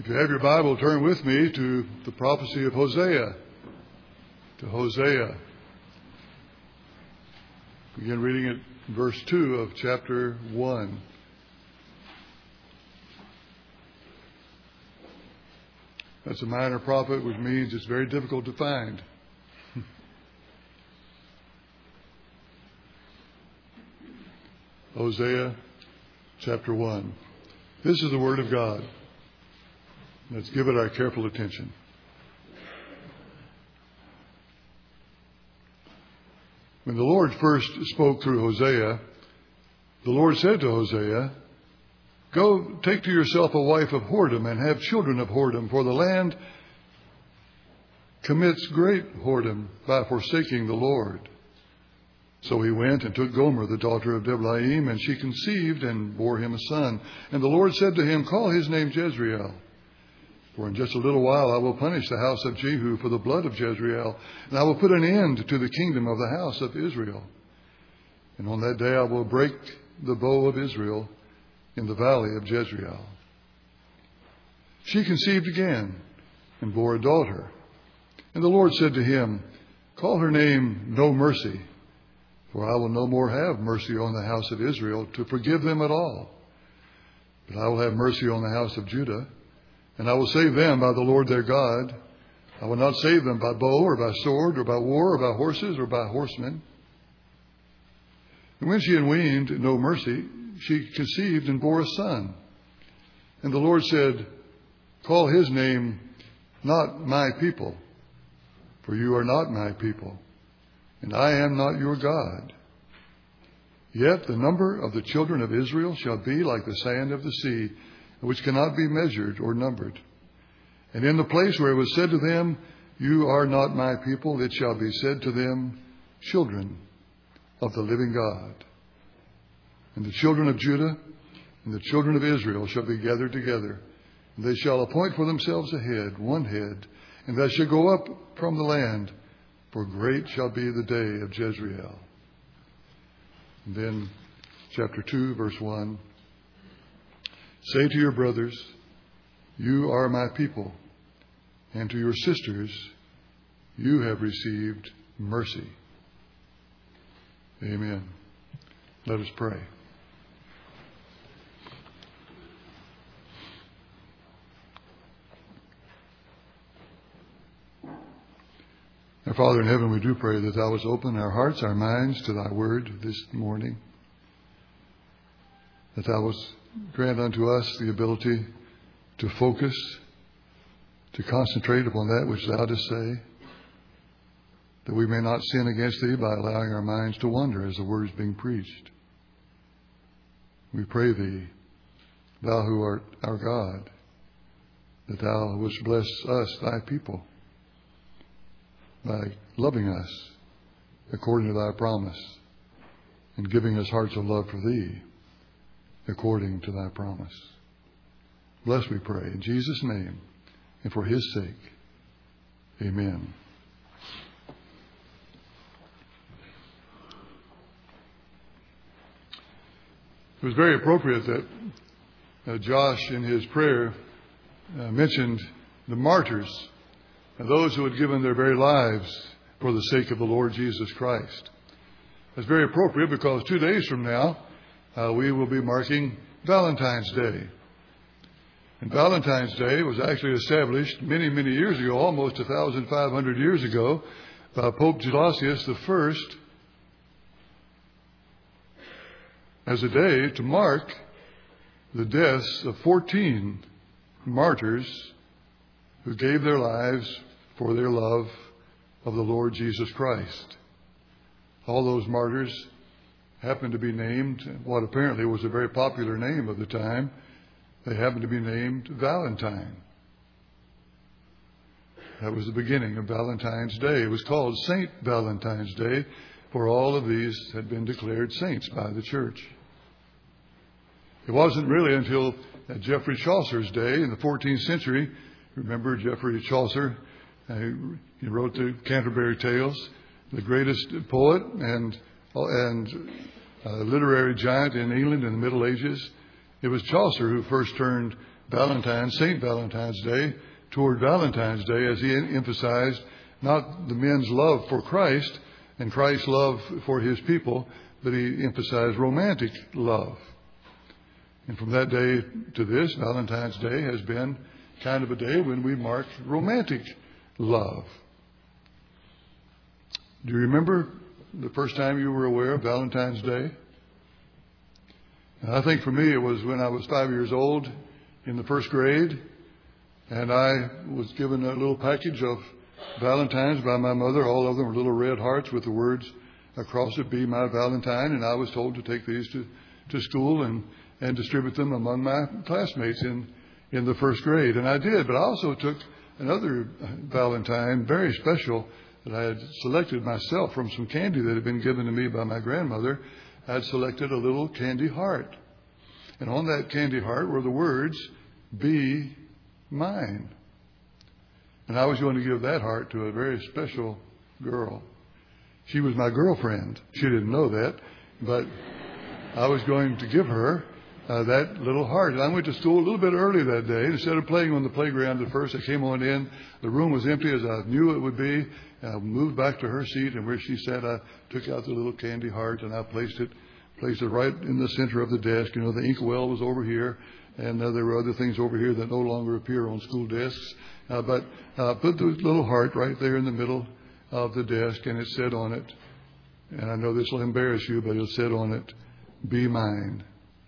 If you have your Bible, turn with me to the prophecy of Hosea. To Hosea. Begin reading at verse 2 of chapter 1. That's a minor prophet, which means it's very difficult to find. Hosea chapter 1. This is the Word of God. Let's give it our careful attention. When the Lord first spoke through Hosea, the Lord said to Hosea, "Go, take to yourself a wife of whoredom and have children of whoredom, for the land commits great whoredom by forsaking the Lord." So he went and took Gomer, the daughter of Diblaim, and she conceived and bore him a son. And the Lord said to him, "Call his name Jezreel. For in just a little while I will punish the house of Jehu for the blood of Jezreel, and I will put an end to the kingdom of the house of Israel. And on that day I will break the bow of Israel in the valley of Jezreel." She conceived again and bore a daughter. And the Lord said to him, "Call her name No Mercy, for I will no more have mercy on the house of Israel to forgive them at all. But I will have mercy on the house of Judah, and I will save them by the Lord their God. I will not save them by bow or by sword or by war or by horses or by horsemen." And when she had weaned No Mercy, she conceived and bore a son. And the Lord said, "Call his name Not My People, for you are not my people, and I am not your God. Yet the number of the children of Israel shall be like the sand of the sea, which cannot be measured or numbered. And in the place where it was said to them, 'You are not my people,' it shall be said to them, 'Children of the living God.' And the children of Judah and the children of Israel shall be gathered together, and they shall appoint for themselves a head, one head, and that shall go up from the land, for great shall be the day of Jezreel." And then chapter 2, verse 1. "Say to your brothers, 'You are my people,' and to your sisters, 'You have received mercy.'" Amen. Let us pray. Our Father in heaven, we do pray that Thou wouldst open our hearts, our minds to Thy word this morning, that Thou wouldst grant unto us the ability to focus, to concentrate upon that which Thou dost say, that we may not sin against Thee by allowing our minds to wander as the word is being preached. We pray Thee, Thou who art our God, that Thou wouldst bless us, Thy people, by loving us according to Thy promise and giving us hearts of love for Thee according to Thy promise. Bless, we pray, in Jesus' name and for His sake. Amen. It was very appropriate that Josh in his prayer mentioned the martyrs, and those who had given their very lives for the sake of the Lord Jesus Christ. That's very appropriate because 2 days from now, we will be marking Valentine's Day. And Valentine's Day was actually established many, many years ago, almost 1,500 years ago, by Pope Gelasius I, as a day to mark the deaths of 14 martyrs who gave their lives for their love of the Lord Jesus Christ. All those martyrs happened to be named what apparently was a very popular name of the time. They happened to be named Valentine. That was the beginning of Valentine's Day. It was called Saint Valentine's Day, for all of these had been declared saints by the church. It wasn't really until Geoffrey Chaucer's day in the 14th century. Remember Geoffrey Chaucer? He wrote the Canterbury Tales, the greatest poet and literary giant in England in the Middle Ages. It was Chaucer who first turned St. Valentine's Day, toward Valentine's Day, as he emphasized not the men's love for Christ and Christ's love for his people, but he emphasized romantic love. And from that day to this, Valentine's Day has been kind of a day when we mark romantic love. Do you remember the first time you were aware of Valentine's Day? I think for me it was when I was 5 years old in the first grade, and I was given a little package of Valentines by my mother. All of them were little red hearts with the words across it, "Be my Valentine," and I was told to take these to school and distribute them among my classmates in the first grade. And I did, but I also took another Valentine, very special, that I had selected myself from some candy that had been given to me by my grandmother. I had selected a little candy heart. And on that candy heart were the words, "Be mine." And I was going to give that heart to a very special girl. She was my girlfriend. She didn't know that, but I was going to give her that little heart. And I went to school a little bit early that day. Instead of playing on the playground at first, I came on in. The room was empty as I knew it would be. I moved back to her seat, and where she sat, I took out the little candy heart, and I placed it right in the center of the desk. You know, the inkwell was over here, and there were other things over here that no longer appear on school desks. But put the little heart right there in the middle of the desk, and it said on it, and I know this will embarrass you, but it said on it, "Be mine."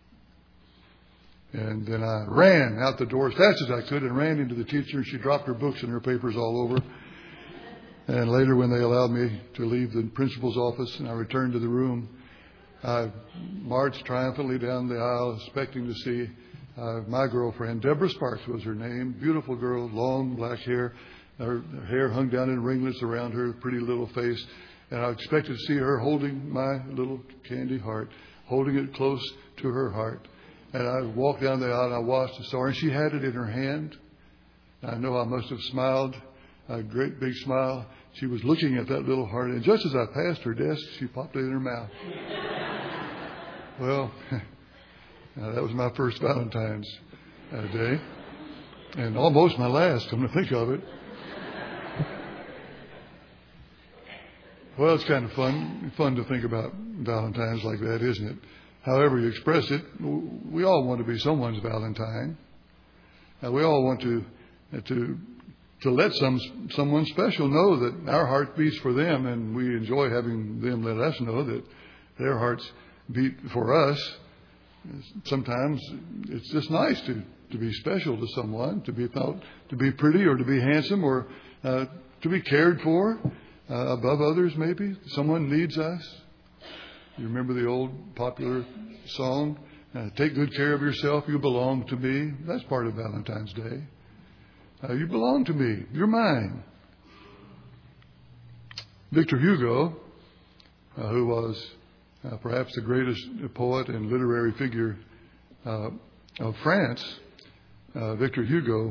And then I ran out the door as fast as I could and ran into the teacher. She dropped her books and her papers all over. And later, when they allowed me to leave the principal's office and I returned to the room, I marched triumphantly down the aisle, expecting to see my girlfriend. Deborah Sparks was her name. Beautiful girl, long black hair. Her hair hung down in ringlets around her pretty little face. And I expected to see her holding my little candy heart, holding it close to her heart. And I walked down the aisle and I watched and saw her, and she had it in her hand. I know I must have smiled, a great big smile. She was looking at that little heart, and just as I passed her desk, she popped it in her mouth. Well, that was my first Valentine's Day, and almost my last, come to think of it. Well, it's kind of fun to think about Valentine's like that, isn't it? However you express it, we all want to be someone's Valentine. We all want to let someone special know that our heart beats for them, and we enjoy having them let us know that their hearts beat for us. Sometimes it's just nice to be special to someone, to be thought to be pretty or to be handsome or to be cared for above others maybe. Someone needs us. You remember the old popular song, "Take good care of yourself, you belong to me." That's part of Valentine's Day. You belong to me. You're mine. Victor Hugo, who was perhaps the greatest poet and literary figure of France, Victor Hugo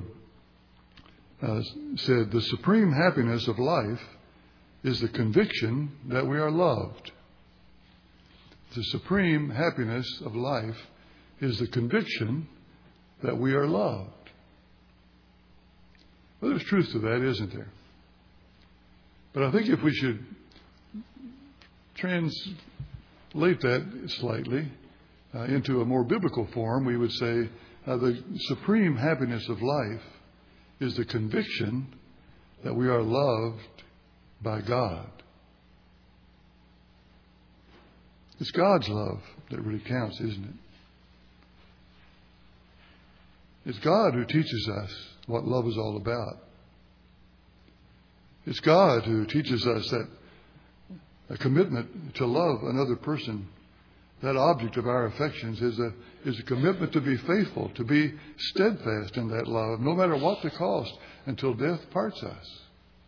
said, "The supreme happiness of life is the conviction that we are loved." The supreme happiness of life is the conviction that we are loved. Well, there's truth to that, isn't there? But I think if we should translate that slightly into a more biblical form, we would say the supreme happiness of life is the conviction that we are loved by God. It's God's love that really counts, isn't it? It's God who teaches us what love is all about. It's God who teaches us that a commitment to love another person, that object of our affections, is a commitment to be faithful, to be steadfast in that love, no matter what the cost, until death parts us.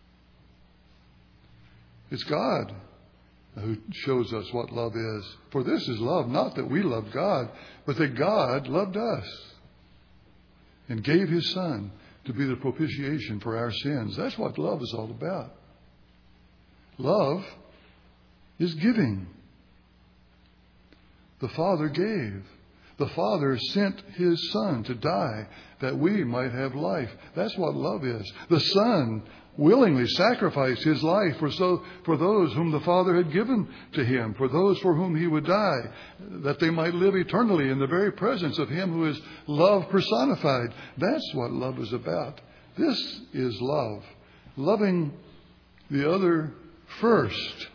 It's God who shows us what love is. For this is love, not that we loved God, but that God loved us and gave His Son to be the propitiation for our sins. That's what love is all about. Love is giving. The Father gave. The Father sent His Son to die that we might have life. That's what love is. The Son willingly sacrificed His life for those whom the Father had given to Him, for those for whom He would die, that they might live eternally in the very presence of Him who is love personified. That's what love is about. This is love. Loving the other first.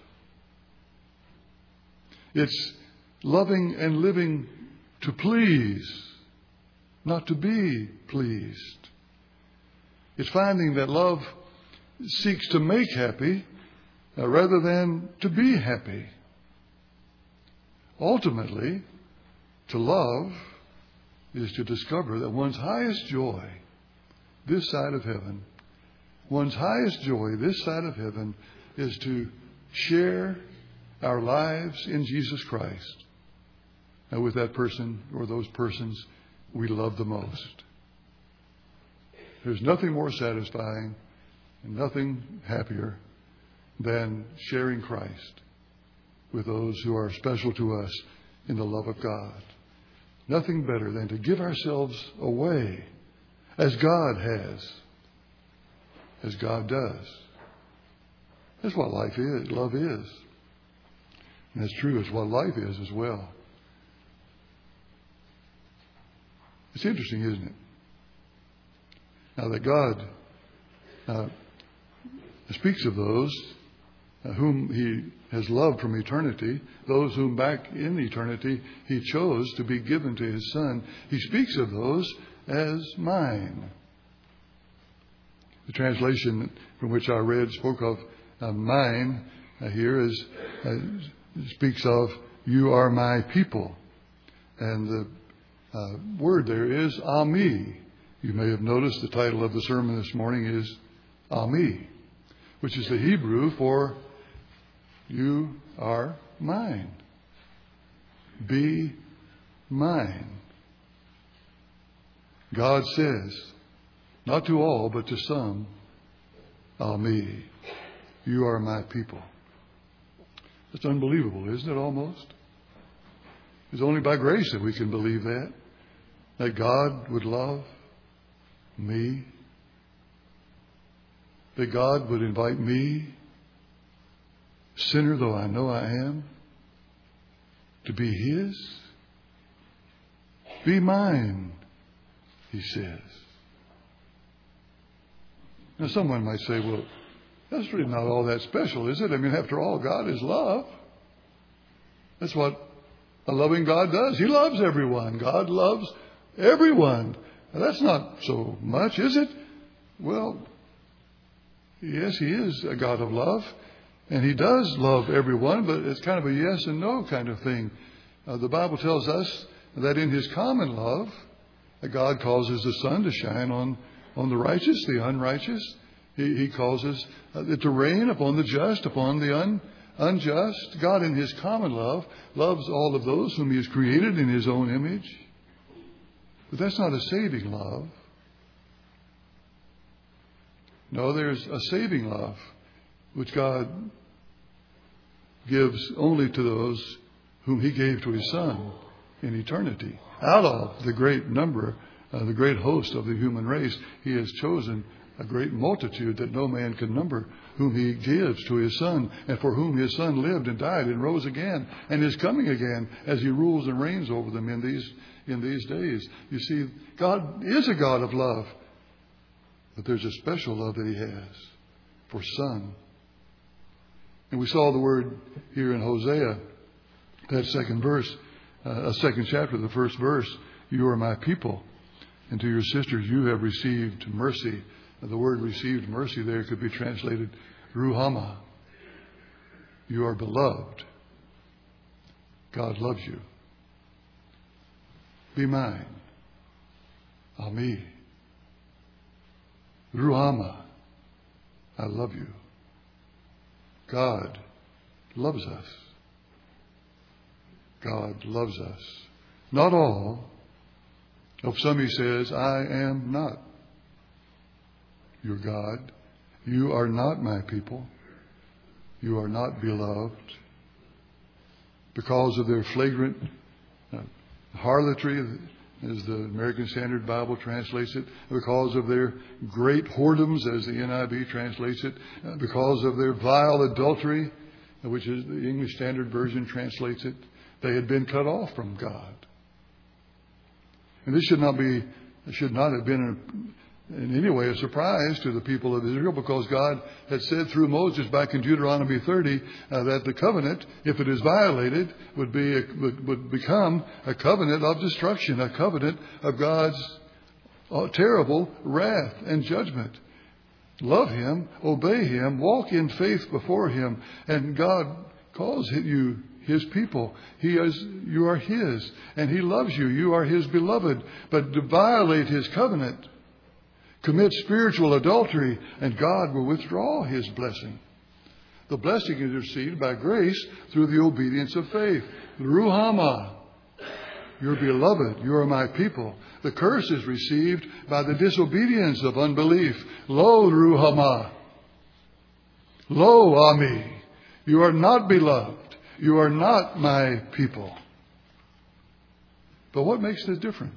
It's loving and living to please, not to be pleased. It's finding that love seeks to make happy rather than to be happy. Ultimately, to love is to discover that one's highest joy this side of heaven, one's highest joy this side of heaven is to share our lives in Jesus Christ with that person or those persons we love the most. There's nothing more satisfying and nothing happier than sharing Christ with those who are special to us in the love of God. Nothing better than to give ourselves away as God has, as God does. That's what life is, love is. And that's true, it's what life is as well. It's interesting, isn't it? Now that God speaks of those whom He has loved from eternity, those whom back in eternity He chose to be given to His Son, He speaks of those as mine. The translation from which I read spoke of mine here speaks of you are my people. And the word there is Ami. You may have noticed the title of the sermon this morning is Ami, which is the Hebrew for you are mine. Be mine. God says, not to all, but to some, Ami, you are my people. It's unbelievable, isn't it, almost? It's only by grace that we can believe that God would love me, that God would invite me, sinner though I know I am, to be His. Be mine, He says. Now someone might say, well, that's really not all that special, is it? I mean, after all, God is love. That's what a loving God does. He loves everyone. God loves everyone. Now, that's not so much, is it? Well, yes, He is a God of love. And He does love everyone, but it's kind of a yes and no kind of thing. The Bible tells us that in His common love, God causes the sun to shine on the righteous, the unrighteous. He causes it to rain upon the just, upon the unjust. God in His common love loves all of those whom He has created in His own image. But that's not a saving love. No, there's a saving love which God gives only to those whom He gave to His Son in eternity. Out of the great number, the great host of the human race, He has chosen a great multitude that no man can number, whom He gives to His Son, and for whom His Son lived and died and rose again and is coming again as He rules and reigns over them in these days. You see, God is a God of love, but there's a special love that He has for Son. And we saw the word here in Hosea, that second verse, second chapter, the first verse, you are my people, and to your sisters you have received mercy. The word received mercy there could be translated ruhama. You are beloved. God loves you. Be mine. Ami. Ruhama. I love you. God loves us. God loves us. Not all. Of some He says, I am not your God. You are not my people. You are not beloved. Because of their flagrant Harlotry, as the American Standard Bible translates it, because of their great whoredoms, as the NIV translates it, because of their vile adultery, which is the English Standard Version translates it, they had been cut off from God. And this should not have been in any way a surprise to the people of Israel, because God had said through Moses back in Deuteronomy 30 that the covenant, if it is violated, would become a covenant of destruction, a covenant of God's terrible wrath and judgment. Love Him, obey Him, walk in faith before Him, and God calls you His people. You are His, and He loves you. You are His beloved. But to violate His covenant, commit spiritual adultery, and God will withdraw His blessing. The blessing is received by grace through the obedience of faith. Ruhama, you're beloved, you are my people. The curse is received by the disobedience of unbelief. Lo, Ruhama. Lo, Ami. You are not beloved. You are not my people. But what makes the difference?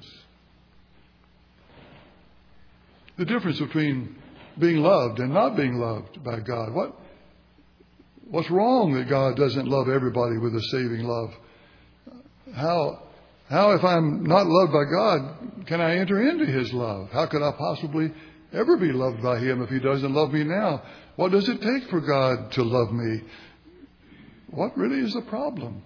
The difference between being loved and not being loved by God. What's wrong that God doesn't love everybody with a saving love? How if I'm not loved by God, can I enter into His love? How could I possibly ever be loved by Him if He doesn't love me now? What does it take for God to love me? What really is the problem?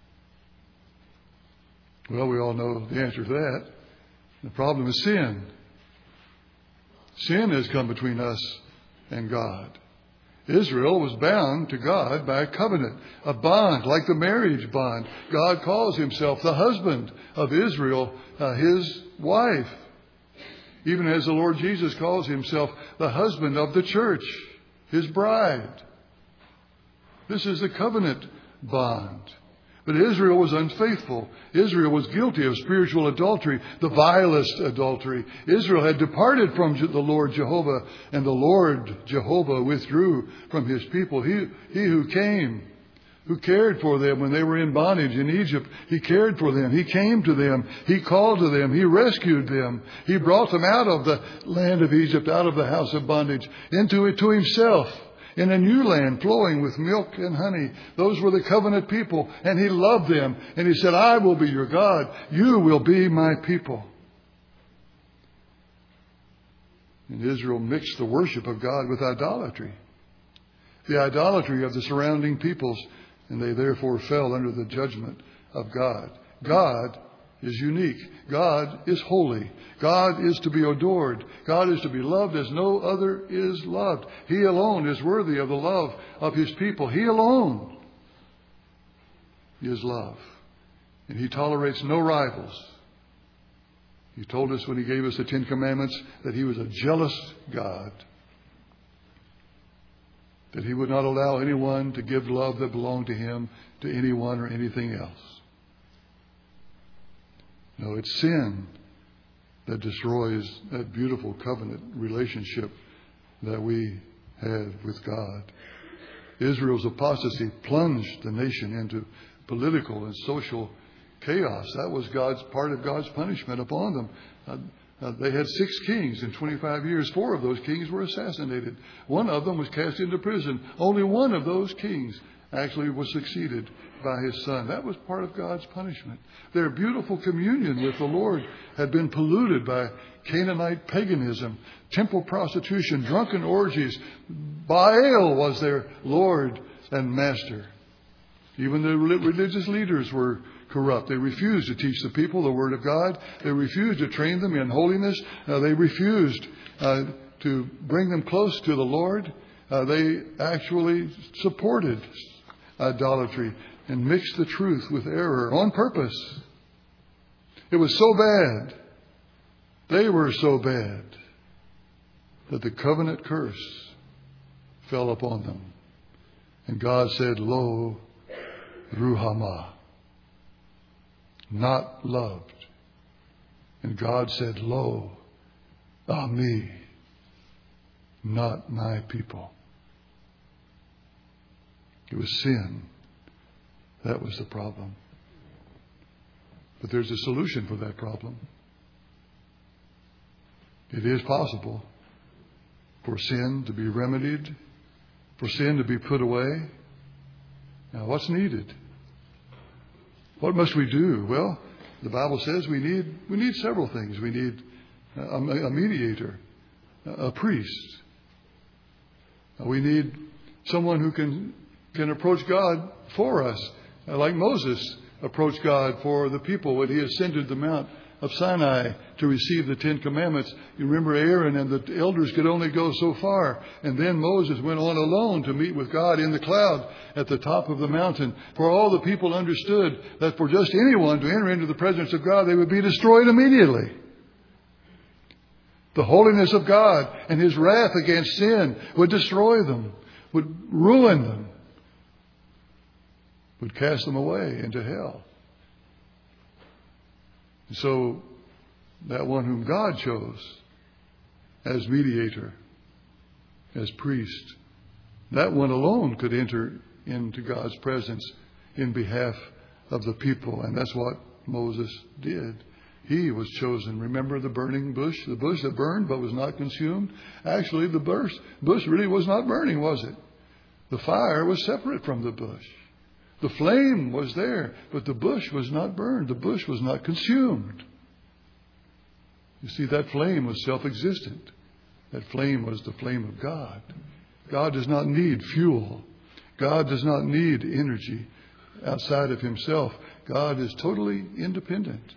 Well, we all know the answer to that. The problem is sin. Sin has come between us and God. Israel was bound to God by a covenant, a bond, like the marriage bond. God calls Himself the husband of Israel, His wife. Even as the Lord Jesus calls Himself the husband of the church, His bride. This is the covenant bond. But Israel was unfaithful. Israel was guilty of spiritual adultery, the vilest adultery. Israel had departed from the Lord Jehovah, and the Lord Jehovah withdrew from His people. He who came, who cared for them when they were in bondage in Egypt, He cared for them. He came to them. He called to them. He rescued them. He brought them out of the land of Egypt, out of the house of bondage, into it to Himself. In a new land flowing with milk and honey. Those were the covenant people, and He loved them. And He said, I will be your God. You will be my people. And Israel mixed the worship of God with idolatry. The idolatry of the surrounding peoples, and they therefore fell under the judgment of God. God is unique. God is holy. God is to be adored. God is to be loved as no other is loved. He alone is worthy of the love of His people. He alone is love. And He tolerates no rivals. He told us when He gave us the 10 Commandments that He was a jealous God. That He would not allow anyone to give love that belonged to Him to anyone or anything else. No, it's sin that destroys that beautiful covenant relationship that we have with God. Israel's apostasy plunged the nation into political and social chaos. That was part of God's punishment upon them. They had 6 kings in 25 years. 4 of those kings were assassinated. One of them was cast into prison. Only one of those kings actually was succeeded by his son. That was part of God's punishment. Their beautiful communion with the Lord had been polluted by Canaanite paganism, temple prostitution, drunken orgies. Baal was their Lord and Master. Even the religious leaders were corrupt. They refused to teach the people the Word of God. They refused to train them in holiness. They refused to bring them close to the Lord. They actually supported idolatry and mixed the truth with error on purpose. It was so bad. They were so bad that the covenant curse fell upon them. And God said, Lo, Ruhamah, not loved. And God said, Lo, Ami, not my people. It was sin. That was the problem. But there's a solution for that problem. It is possible for sin to be remedied, for sin to be put away. Now, what's needed? What must we do? Well, the Bible says we need several things. We need a mediator, a priest. We need someone who can approach God for us, like Moses approached God for the people when he ascended the Mount of Sinai to receive the 10 Commandments. You remember Aaron and the elders could only go so far. And then Moses went on alone to meet with God in the cloud at the top of the mountain. For all the people understood that for just anyone to enter into the presence of God, they would be destroyed immediately. The holiness of God and His wrath against sin would destroy them, would ruin them, would cast them away into hell. So that one whom God chose as mediator, as priest, that one alone could enter into God's presence in behalf of the people. And that's what Moses did. He was chosen. Remember the burning bush? The bush that burned but was not consumed? Actually, the bush really was not burning, was it? The fire was separate from the bush. The flame was there, but the bush was not burned. The bush was not consumed. You see, that flame was self-existent. That flame was the flame of God. God does not need fuel. God does not need energy outside of Himself. God is totally independent.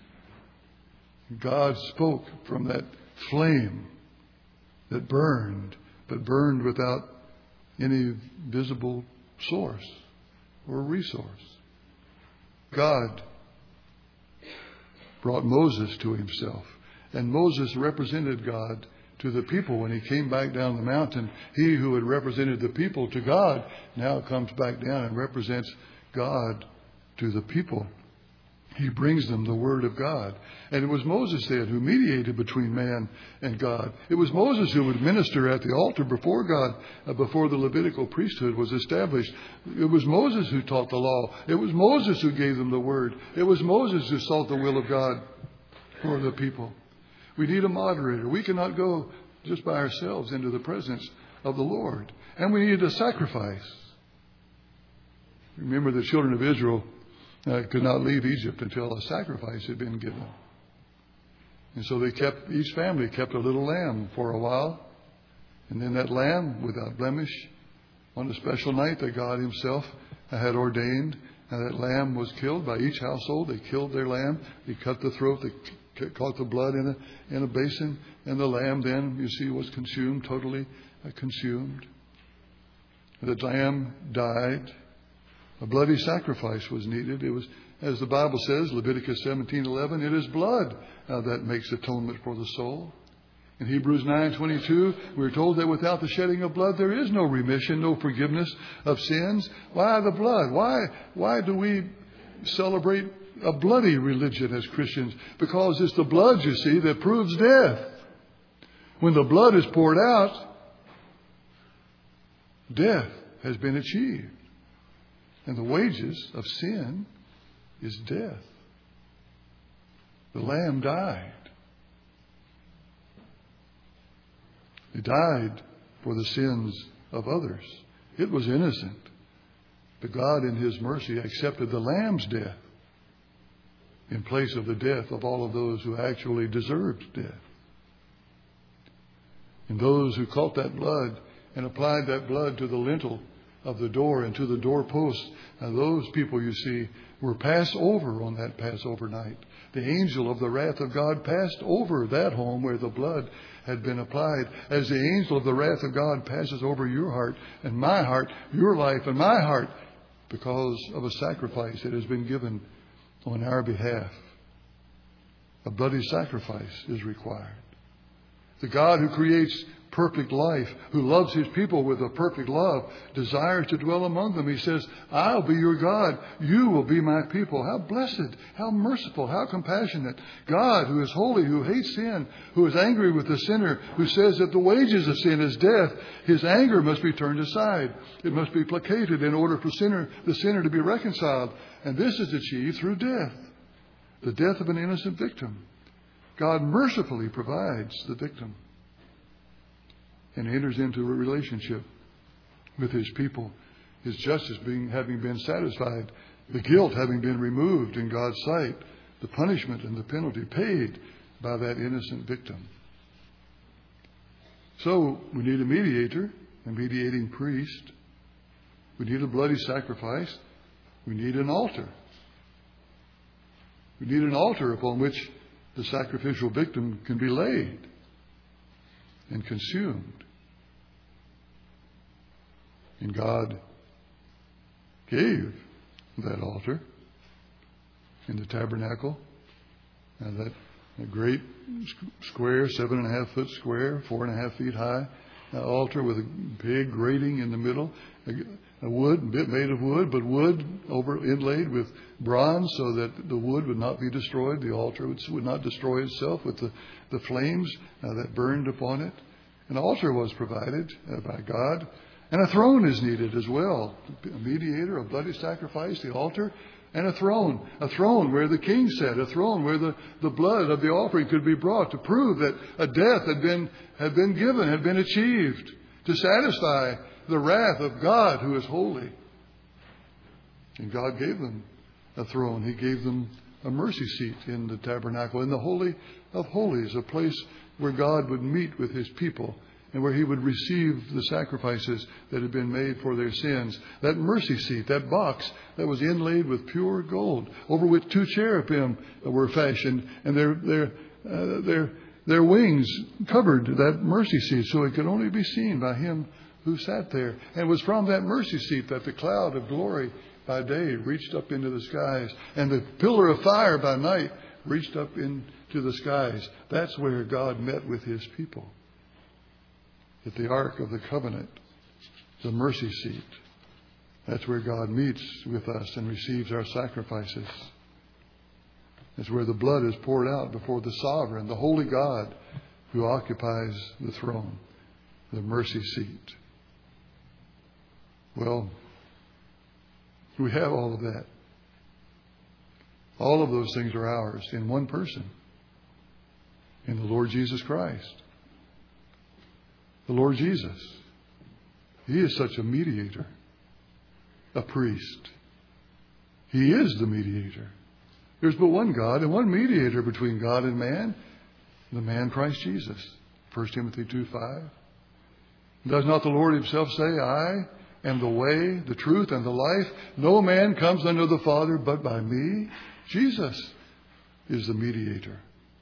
God spoke from that flame that burned, but burned without any visible source or resource. God brought Moses to Himself, and Moses represented God to the people when he came back down the mountain. He who had represented the people to God now comes back down and represents God to the people. He brings them the Word of God. And it was Moses then who mediated between man and God. It was Moses who would minister at the altar before God, before the Levitical priesthood was established. It was Moses who taught the law. It was Moses who gave them the Word. It was Moses who sought the will of God for the people. We need a moderator. We cannot go just by ourselves into the presence of the Lord. And we need a sacrifice. Remember, the children of Israel could not leave Egypt until a sacrifice had been given. And so each family kept a little lamb for a while. And then that lamb, without blemish, on a special night that God Himself had ordained, and that lamb was killed by each household. They killed their lamb. They cut the throat. They caught the blood in a basin. And the lamb then, you see, was consumed, totally consumed. The lamb died. A bloody sacrifice was needed. It was, as the Bible says, Leviticus 17:11, it is blood that makes atonement for the soul. In Hebrews 9:22, we're told that without the shedding of blood, there is no remission, no forgiveness of sins. Why the blood? Why do we celebrate a bloody religion as Christians? Because it's the blood, you see, that proves death. When the blood is poured out, death has been achieved. And the wages of sin is death. The lamb died. He died for the sins of others. It was innocent. But God in His mercy accepted the lamb's death in place of the death of all of those who actually deserved death. And those who caught that blood and applied that blood to the lintel of the door and to the doorpost, those people, you see, were passed over on that Passover night. The angel of the wrath of God passed over that home where the blood had been applied, as the angel of the wrath of God passes over your heart and my heart, your life and my heart, because of a sacrifice that has been given on our behalf. A bloody sacrifice is required. The God who creates perfect life, who loves His people with a perfect love, desires to dwell among them. He says, I'll be your God. You will be my people. How blessed, how merciful, how compassionate. God who is holy, who hates sin, who is angry with the sinner, who says that the wages of sin is death. His anger must be turned aside. It must be placated in order for the sinner to be reconciled. And this is achieved through death. the death of an innocent victim. God mercifully provides the victim and enters into a relationship with his people, his justice having been satisfied, the guilt having been removed in God's sight, the punishment and the penalty paid by that innocent victim. So we need a mediator, a mediating priest. We need a bloody sacrifice. We need an altar. We need an altar upon which the sacrificial victim can be laid and consumed. And God gave that altar in the tabernacle. And that great square, 7.5 foot square, 4.5 feet high altar with a big grating in the middle, a wood, bit made of wood, but wood inlaid with bronze so that the wood would not be destroyed. The altar would not destroy itself with the flames that burned upon it. An altar was provided by God. And a throne is needed as well. A mediator, a bloody sacrifice, the altar, and a throne. A throne where the king sat. A throne where the blood of the offering could be brought to prove that a death had been given, had been achieved, to satisfy the wrath of God who is holy. And God gave them a throne. He gave them a mercy seat in the tabernacle, in the Holy of Holies, a place where God would meet with his people and where he would receive the sacrifices that had been made for their sins. That mercy seat, that box that was inlaid with pure gold, over which 2 cherubim were fashioned, and their wings covered that mercy seat so it could only be seen by him who sat there. And it was from that mercy seat that the cloud of glory by day reached up into the skies, and the pillar of fire by night reached up into the skies. That's where God met with his people. At the Ark of the Covenant, the mercy seat. That's where God meets with us and receives our sacrifices. That's where the blood is poured out before the sovereign, the holy God who occupies the throne, the mercy seat. Well, we have all of that. All of those things are ours in one person, in the Lord Jesus Christ. The Lord Jesus. He is such a mediator, a priest. He is the mediator. There's but one God and one mediator between God and man, the man Christ Jesus. 1 Timothy 2:5. Does not the Lord himself say, I am the way, the truth, and the life? No man comes unto the Father but by me. Jesus is the mediator.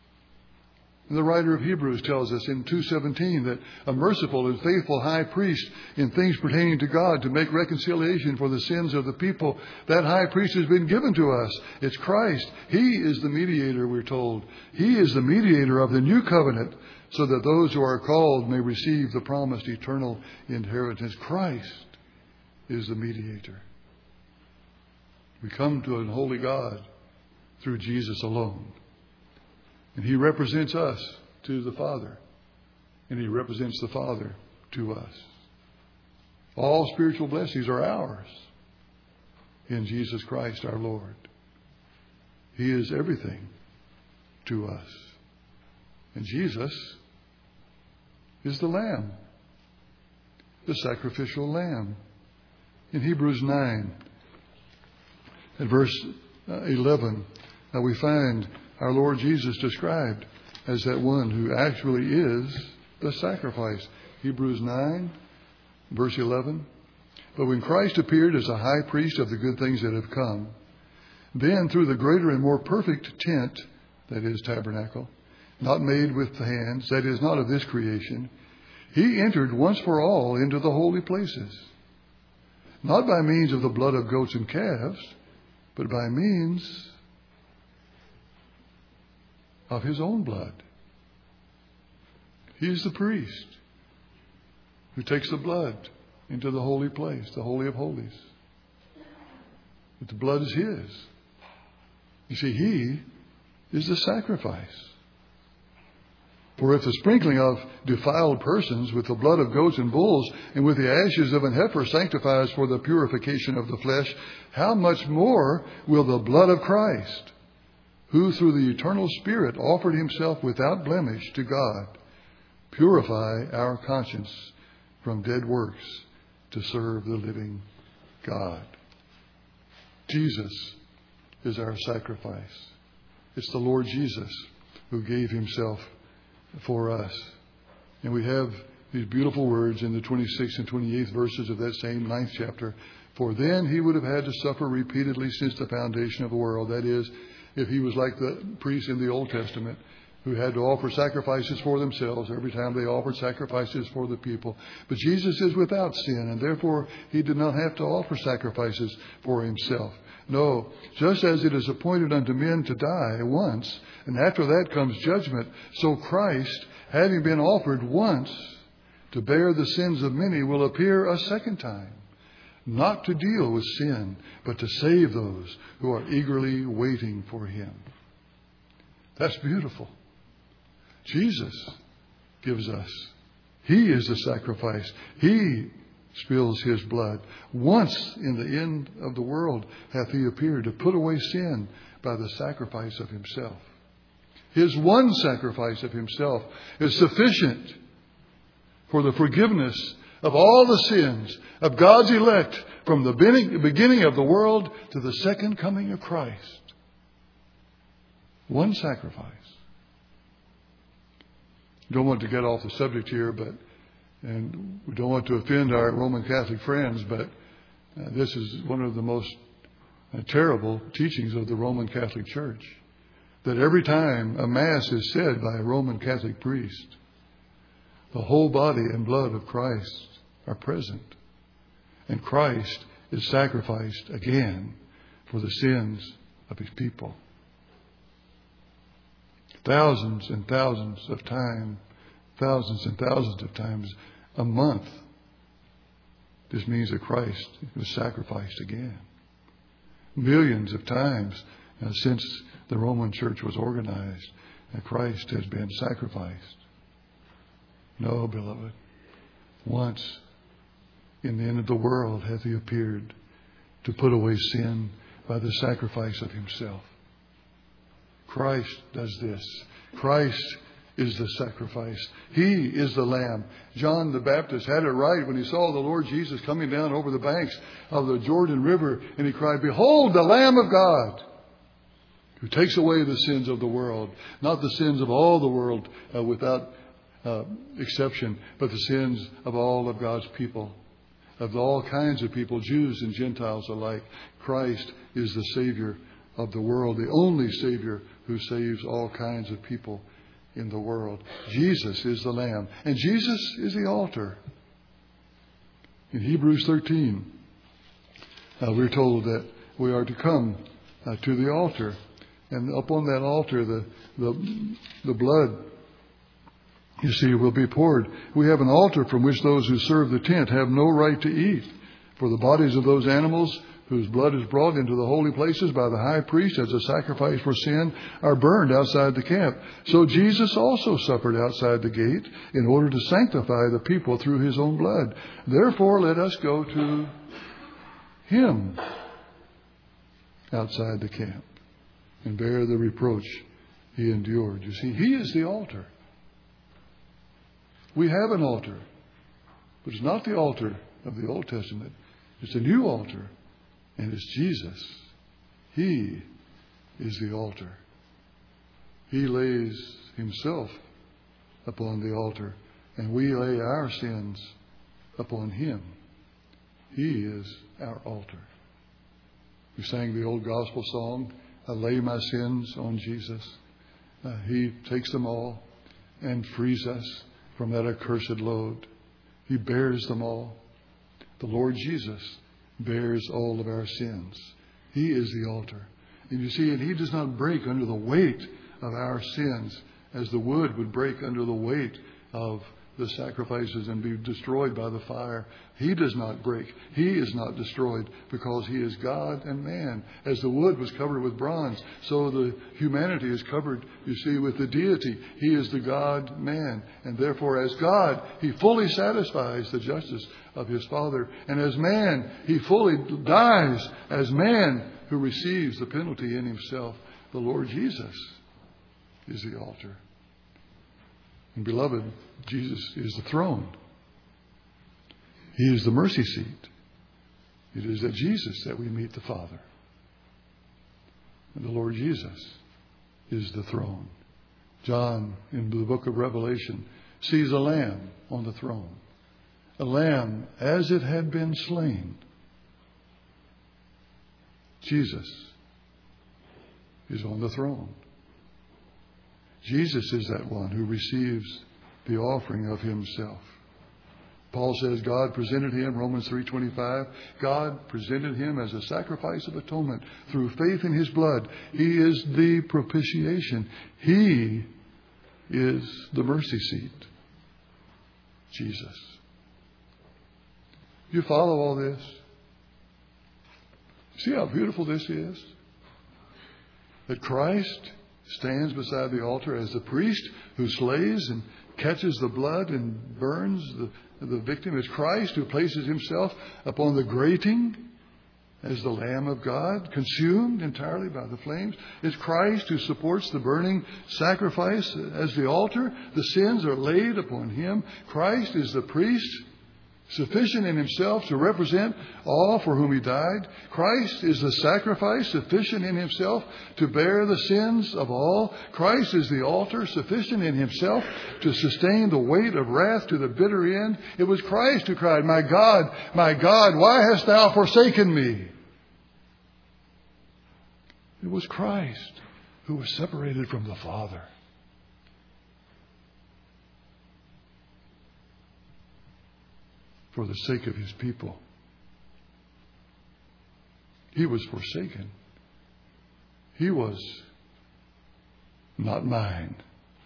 And the writer of Hebrews tells us in 2:17 that a merciful and faithful high priest in things pertaining to God to make reconciliation for the sins of the people, that high priest has been given to us. It's Christ. He is the mediator, we're told. He is the mediator of the new covenant so that those who are called may receive the promised eternal inheritance. Christ is the mediator. We come to an holy God through Jesus alone. And he represents us to the Father. And he represents the Father to us. All spiritual blessings are ours in Jesus Christ our Lord. He is everything to us. And Jesus is the Lamb, the sacrificial Lamb. In Hebrews 9, at verse 11, we find our Lord Jesus described as that one who actually is the sacrifice. Hebrews 9, verse 11. But when Christ appeared as a high priest of the good things that have come, then through the greater and more perfect tent, that is tabernacle, not made with hands, that is not of this creation, he entered once for all into the holy places, not by means of the blood of goats and calves, but by means of his own blood. He is the priest who takes the blood into the holy place, the Holy of Holies. But the blood is his. You see, he is the sacrifice. For if the sprinkling of defiled persons with the blood of goats and bulls and with the ashes of an heifer sanctifies for the purification of the flesh, how much more will the blood of Christ, who through the eternal Spirit offered himself without blemish to God, purify our conscience from dead works to serve the living God. Jesus is our sacrifice. It's the Lord Jesus who gave himself for us. And we have these beautiful words in the 26th and 28th verses of that same 9th chapter. For then he would have had to suffer repeatedly since the foundation of the world. That is, if he was like the priests in the Old Testament who had to offer sacrifices for themselves every time they offered sacrifices for the people. But Jesus is without sin, and therefore he did not have to offer sacrifices for himself. No, just as it is appointed unto men to die once, and after that comes judgment, so Christ, having been offered once to bear the sins of many, will appear a second time, not to deal with sin, but to save those who are eagerly waiting for him. That's beautiful. Jesus gives us. He is the sacrifice. He spills his blood. Once in the end of the world hath he appeared to put away sin by the sacrifice of himself. His one sacrifice of himself is sufficient for the forgiveness of all the sins of God's elect from the beginning of the world to the second coming of Christ. One sacrifice. Don't want to get off the subject here, and we don't want to offend our Roman Catholic friends, but this is one of the most terrible teachings of the Roman Catholic Church. That every time a Mass is said by a Roman Catholic priest, the whole body and blood of Christ are present. And Christ is sacrificed again for the sins of his people. Thousands and thousands of times a month. This means that Christ was sacrificed again. Millions of times since the Roman Church was organized, Christ has been sacrificed. No, beloved. Once in the end of the world hath he appeared to put away sin by the sacrifice of himself. Christ does this. Christ is the sacrifice. He is the Lamb. John the Baptist had it right when he saw the Lord Jesus coming down over the banks of the Jordan River, and he cried, "Behold, the Lamb of God, who takes away the sins of the world." Not the sins of all the world without exception, but the sins of all of God's people, of all kinds of people, Jews and Gentiles alike. Christ is the Savior of the world, the only Savior who saves all kinds of people in the world. Jesus is the Lamb, and Jesus is the altar. In Hebrews 13, we're told that we are to come to the altar, and upon that altar the blood, you see, will be poured. We have an altar from which those who serve the tent have no right to eat. For the bodies of those animals whose blood is brought into the holy places by the high priest as a sacrifice for sin are burned outside the camp. So Jesus also suffered outside the gate in order to sanctify the people through his own blood. Therefore, let us go to him outside the camp and bear the reproach he endured. You see, he is the altar. We have an altar, but it's not the altar of the Old Testament. It's a new altar, and it's Jesus. He is the altar. He lays himself upon the altar, and we lay our sins upon him. He is our altar. We sang the old gospel song, "I lay my sins on Jesus." He takes them all and frees us from that accursed load. He bears them all. The Lord Jesus bears all of our sins. He is the altar. And you see, and he does not break under the weight of our sins as the wood would break under the weight of the sacrifices and be destroyed by the fire. He does not break. He is not destroyed because he is God and man. As the wood was covered with bronze, so the humanity is covered, you see, with the deity. He is the God-man. And therefore, as God, he fully satisfies the justice of his Father. And as man, he fully dies as man who receives the penalty in himself The Lord Jesus is the altar. And beloved, Jesus is the throne. He is the mercy seat. It is at Jesus that we meet the Father. And the Lord Jesus is the throne. John, in the book of Revelation, sees a lamb on the throne. A lamb as it had been slain. Jesus is on the throne. Jesus is that one who receives the offering of himself. Paul says God presented him, Romans 3:25, God presented him as a sacrifice of atonement through faith in his blood. He is the propitiation. He is the mercy seat. Jesus. You follow all this? See how beautiful this is? That Christ stands beside the altar as the priest who slays and catches the blood and burns the victim. It's Christ who places himself upon the grating as the Lamb of God, consumed entirely by the flames. It's Christ who supports the burning sacrifice as the altar. The sins are laid upon him. Christ is the priest, sufficient in himself to represent all for whom he died. Christ is the sacrifice, sufficient in himself to bear the sins of all. Christ is the altar, sufficient in himself to sustain the weight of wrath to the bitter end. It was Christ who cried, my God, why hast thou forsaken me? It was Christ who was separated from the Father. For the sake of his people. He was forsaken. He was not mine.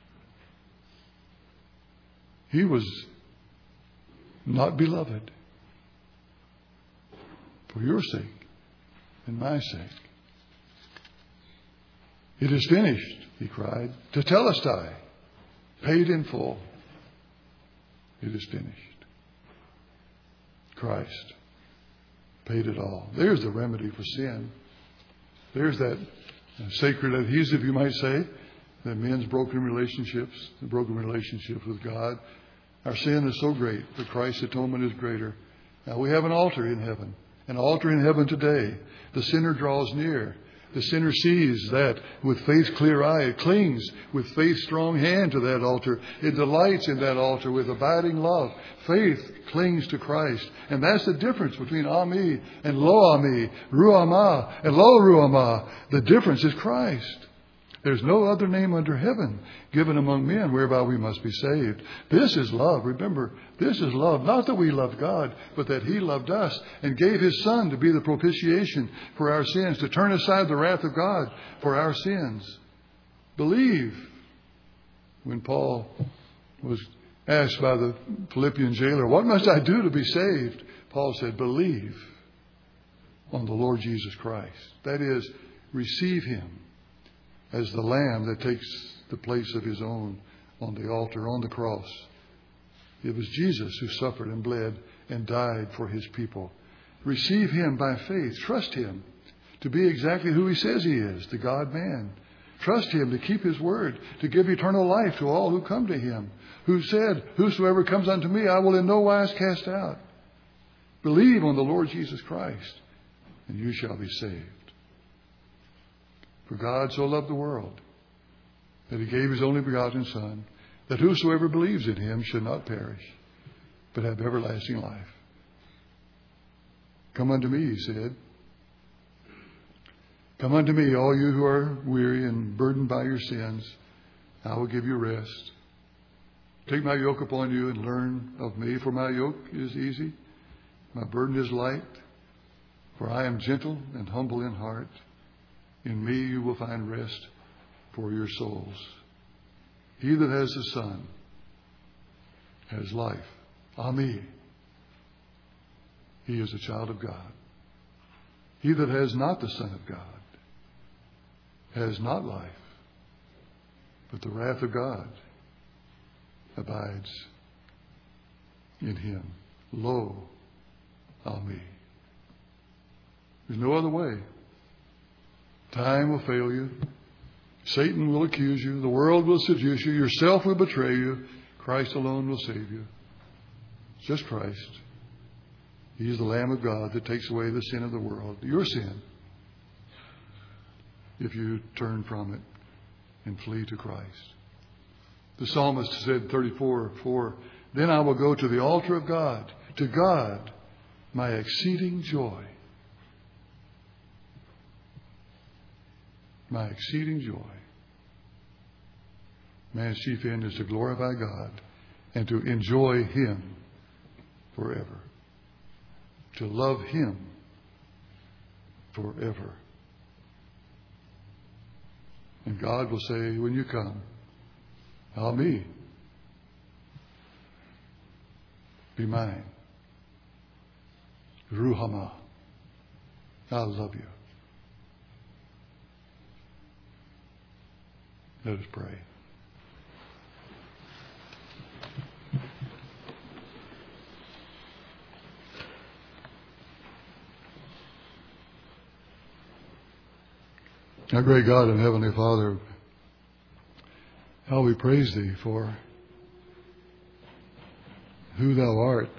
He was not beloved. For your sake and my sake. It is finished, he cried. Tetelestai, paid in full. It is finished. Christ paid it all. There's the remedy for sin. There's that sacred adhesive, you might say, that men's broken relationships, the broken relationships with God. Our sin is so great, but Christ's atonement is greater. Now we have an altar in heaven. An altar in heaven today. The sinner draws near. The sinner sees that with faith's clear eye. It clings with faith's strong hand to that altar. It delights in that altar with abiding love. Faith clings to Christ. And that's the difference between Ami and Lo Ami, Ruama and Lo Ruama. The difference is Christ. There's no other name under heaven given among men whereby we must be saved. This is love. Remember, this is love. Not that we loved God, but that he loved us and gave his Son to be the propitiation for our sins, to turn aside the wrath of God for our sins. Believe. When Paul was asked by the Philippian jailer, what must I do to be saved? Paul said, believe on the Lord Jesus Christ. That is, receive him as the Lamb that takes the place of his own on the altar, on the cross. It was Jesus who suffered and bled and died for his people. Receive him by faith. Trust him to be exactly who he says he is, the God-man. Trust him to keep his word, to give eternal life to all who come to him, who said, whosoever comes unto me, I will in no wise cast out. Believe on the Lord Jesus Christ, and you shall be saved. For God so loved the world that he gave his only begotten Son, that whosoever believes in him should not perish, but have everlasting life. Come unto me, he said. Come unto me, all you who are weary and burdened by your sins. I will give you rest. Take my yoke upon you and learn of me, for my yoke is easy. My burden is light, for I am gentle and humble in heart. In me you will find rest for your souls. He that has the Son has life. Ami. He is a child of God. He that has not the Son of God has not life, but the wrath of God abides in him. Lo, Ami. There's no other way. Time will fail you. Satan will accuse you. The world will seduce you. Yourself will betray you. Christ alone will save you. It's just Christ. He is the Lamb of God that takes away the sin of the world. Your sin. If you turn from it and flee to Christ. The psalmist said, 34:4, then I will go to the altar of God, to God, my exceeding joy. My exceeding joy. Man's chief end is to glorify God and to enjoy Him forever. To love Him forever. And God will say, when you come, I'll be mine. Ruhama. I love you. Let us pray. Our great God and Heavenly Father, how we praise Thee for who Thou art.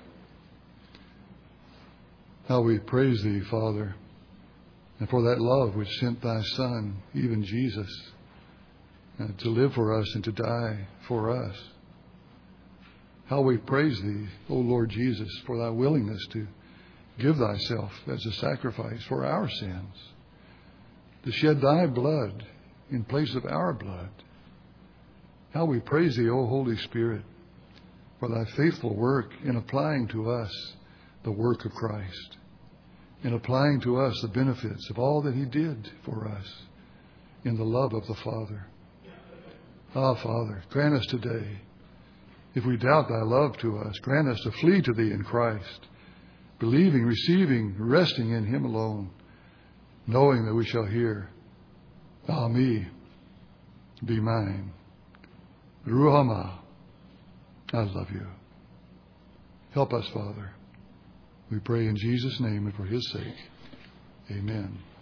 How we praise Thee, Father, and for that love which sent Thy Son, even Jesus, to live for us and to die for us. How we praise Thee, O Lord Jesus, for Thy willingness to give Thyself as a sacrifice for our sins, to shed Thy blood in place of our blood. How we praise Thee, O Holy Spirit, for Thy faithful work in applying to us the work of Christ, in applying to us the benefits of all that He did for us in the love of the Father. Ah, Father, grant us today, if we doubt Thy love to us, grant us to flee to Thee in Christ, believing, receiving, resting in Him alone, knowing that we shall hear, Ah, me, be mine. Ruhama, I love you. Help us, Father. We pray in Jesus' name and for His sake. Amen.